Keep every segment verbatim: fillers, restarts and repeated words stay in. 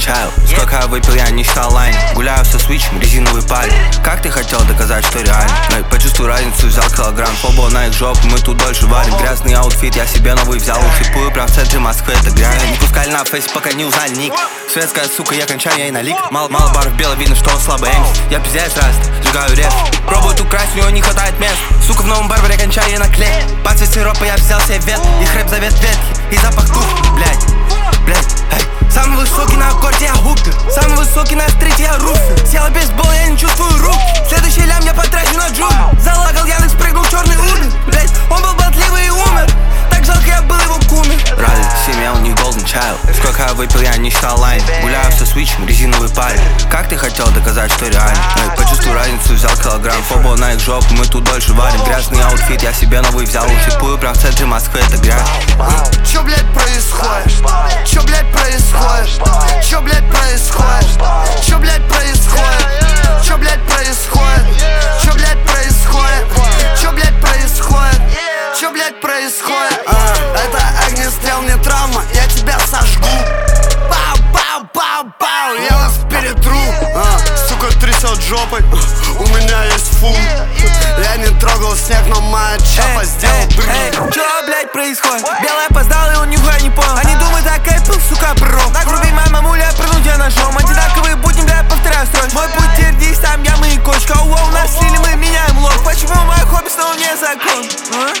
child. Сколько я выпил, я не считал лайн. Гуляю со свитчем, резиновый паль. Как ты хотел доказать, что реально? Но почувствуй разницу, взял килограмм. Фобо на их жопу, мы тут дольше варим. Грязный аутфит, я себе новый взял. Шипую прям в центре Москвы, это грязь. Не пускали на фейс, пока не узнали ник. Светская сука, я кончаю, я и налик. Мало, мало баров бело, видно, что он слабый эмс. Я пиздец раз, сжигаю рез. Пробуют украсть, у него не хватает мест. Сука, в новом барбаре кончаю, я наклей. Под цвет сиропа я взял себе вет. Их рэп завет ветки, и запах тух, блядь. Блядь, эй. Самый высокий на аккорде, я гупер. Самый высокий на стрите, я руфер. Села без бола, я не чувствую рук. Следующий лям я потрачу на джур. Залагал Яндекс, прыгнул черный убер. Блядь, он был болтливый и умер. Так жалко, я был его кумир. Ралли, семья, у них golden child. Сколько я выпил, я не считал лайн. Гуляю со свитчем, резиновый паль. Как ты хотел доказать, что реально? Эй, почувствуй разницу, взял килограмм. Фобо на их жопу, мы тут дольше варим. Грязный аутфит, я себе новый взял. Шипую прям в центре Москвы, это грязь. Чё, блядь, происходит? Чё, блядь, происходит? Чё, блядь, происходит? Чё, блядь, происходит? Чё, блядь, происходит? Чё, блядь, происходит? Чё, блядь, происходит? Чё, блядь, происходит? А, это огнестрел, не травма, я тебя сожгу. Пау, пау, пау, пау, я вас перетру. а, Сука трясет жопой, у меня есть фун. Я не трогал снег, но моя чапа сделал брюк. Чё, блядь, происходит? Белый опоздал, и он нихуя не понял. Они думают, так кайпил, сука, бро. Так руби моя мамуля, я прыгну тебя ножом. Одинаковые будем, да я повторяю строчь. Мой путь теперь здесь, там ямы и кочка. Уоу, у нас слили, мы меняем лог. Почему мое хобби снова не закон? А?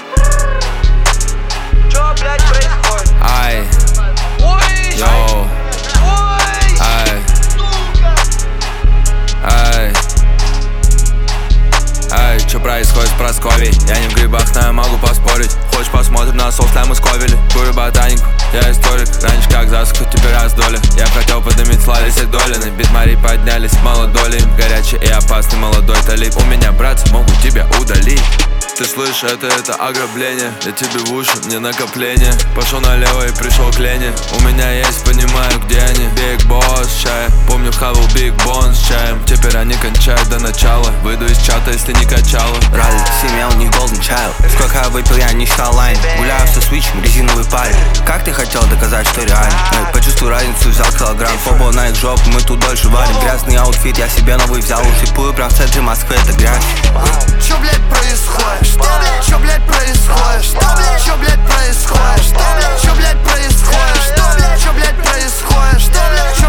Чё, блядь, происходит? Ай, Ой, йоу, ой, ай, сука. ай. Эй, что происходит с Прасковьей? Я не в грибах, но я могу поспорить. Хочешь посмотрим на соус лайм из Ковели? Курю ботанику, я историк. Раньше как засуха, теперь раз доля. Я хотел поднимить славе все долины. Бит Мари поднялись, мало доли. Горячий и опасный молодой талиб. У меня братцы могут тебя удалить. Ты слышишь, это, это ограбление. Я тебе в уши, не накопление. Пошел налево и пришел к Лене. У меня есть, понимаю, где они. Big Boss, чай. Помню, хавал Big Bone с чаем. Теперь они кончают до начала. Выйду из чата, если не качала. Ралли, семья, у них golden child. Сколько я выпил, я не считал лайн. Гуляю со свитчем, резиновый паль. Как ты хотел доказать, что реально? Эй, почувствуй разницу, взял килограмм. Фобо на их жопу, мы тут дольше варим. Грязный аутфит, я себе новый взял. Шипую прям в центре Москвы, это грязь. Чё, блядь, происходит? Что, блядь? Чё, блядь, происходит? Что, блядь? Чё, блядь, происходит? Что, блядь? Чё, блядь, происходит? Что, блядь? Чё, блядь, происходит? Что, блядь?